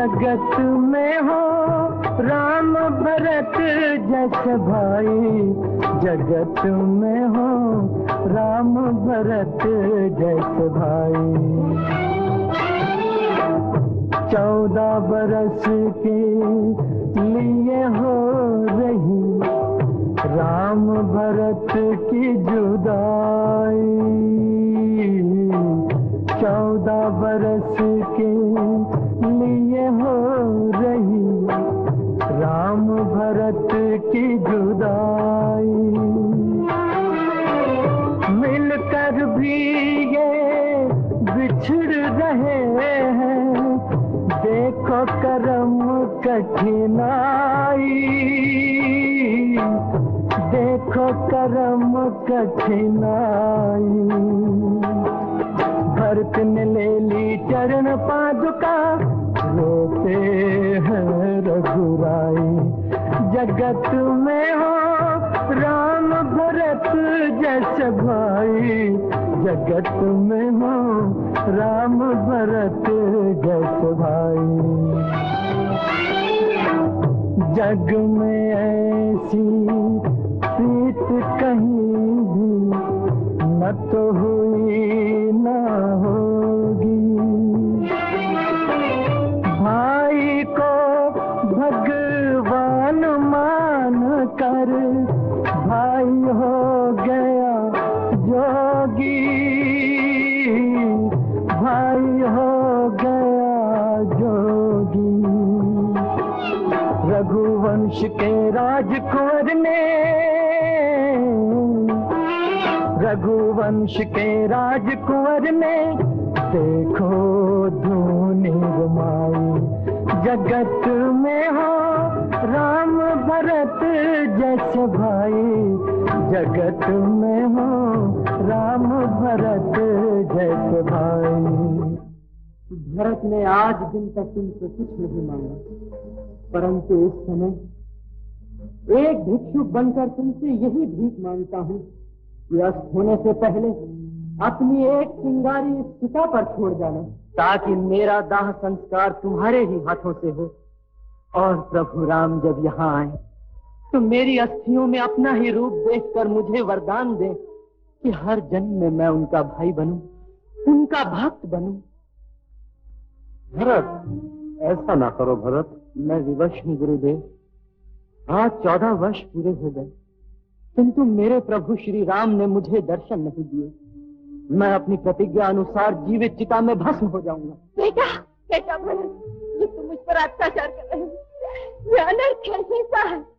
जगत में हो राम भरत जैसे भाई, जगत में हो राम भरत जैसे भाई। 14 बरस के लिए हो रही राम भरत की जुदाई। 14 बरस के लिए हो रही राम भरत की जुदाई। मिलकर भी ये बिछड़ रहे हैं, देखो करम कठिनाई, देखो करम कठिनाई। भरत ने ले ली चरण पादुका, रोते हैं रघुराई। जगत में हो राम भरत जैसे भाई, जगत में हो राम भरत जैसे भाई। जग में ऐसी प्रीत कहीं भी न तो हुई न होगी। भाई को भगवान मान कर भाई हो गया जोगी, भाई हो गया जोगी। रघुवंश के राजकुंवर ने, रघुवंश के राजकुंवर ने देखो धूनी रमाई। जगत में हो राम भरत जैसे भाई, जगत में हो राम भरत जैसे भाई। भरत ने आज दिन तक तुमसे कुछ नहीं मांगा, परंतु इस समय एक भिक्षुक बनकर तुमसे यही भीख मांगता हूँ कि अस्त होने से पहले अपनी एक चिंगारी इस चिता पर छोड़ जाना, ताकि मेरा दाह संस्कार तुम्हारे ही हाथों से हो। और प्रभु राम जब यहाँ आए तो मेरी अस्थियों में अपना ही रूप देखकर मुझे वरदान दे कि हर जन्म में मैं उनका भाई बनूं, उनका भक्त बनूं। भरत, ऐसा ना करो भरत। मैं विवश हूँ गुरुदेव। आज 14 वर्ष पूरे हो गए, किंतु मेरे प्रभु श्री राम ने मुझे दर्शन नहीं दिए। मैं अपनी प्रतिज्ञा अनुसार जीवित चिता में भस्म हो जाऊंगा। बेटा, बेटा भरत, ये तुम मुझ पर अत्याचार कर रहे हो, ये अनर्थ है, हिंसा है।